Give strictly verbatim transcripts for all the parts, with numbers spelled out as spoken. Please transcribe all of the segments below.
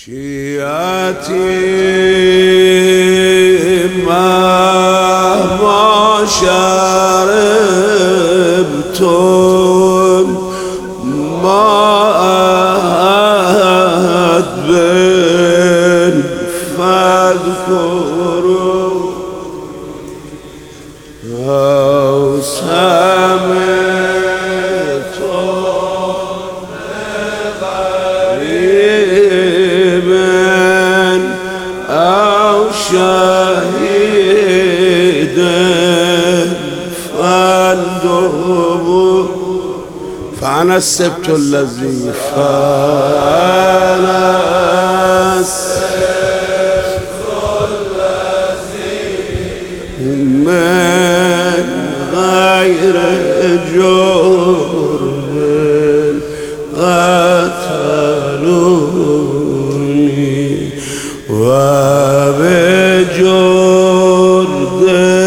شیعتی مهما شربتم ماء بن فاذكروا أو سمعتم غريب أو شهيد فاندبوا فأنا السبت الذي فأنا السبت الذي من غير جرم قتلوني وبجرد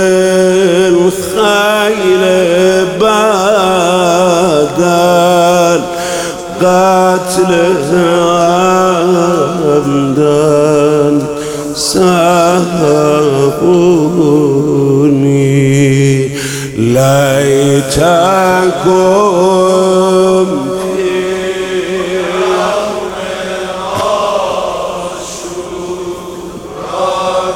الخيل بدل قتل عمدا سهقوني ليتكم في يوم عاشوراء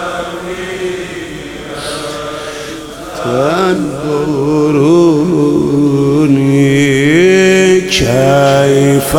تنظروني كيف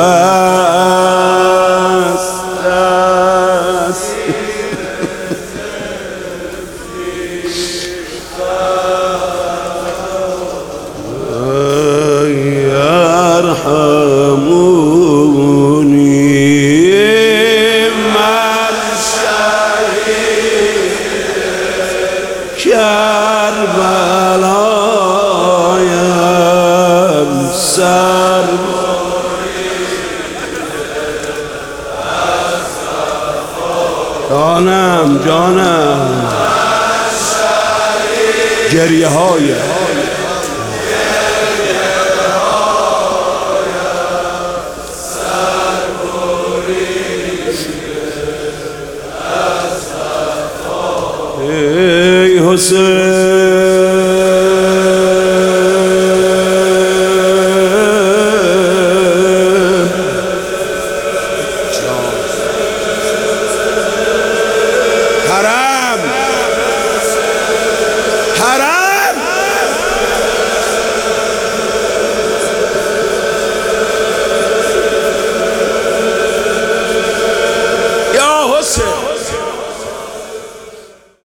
كربلا يمسر جانم جانم گریه های ای حسین